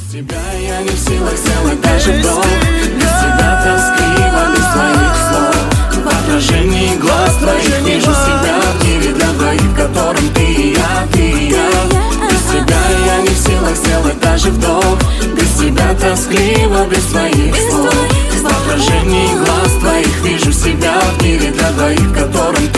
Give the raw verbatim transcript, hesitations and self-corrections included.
Без тебя я не в силах сделать даже вдох. Без тебя тоскливо, без твоих слов. В отражении глаз твоих вижу себя в мире для двоих, в котором ты и я, ты и я. Без тебя я не в силах сделать даже вдох. Без тебя тоскливо, без твоих слов. В отражении глаз твоих вижу себя в мире для двоих, в котором ты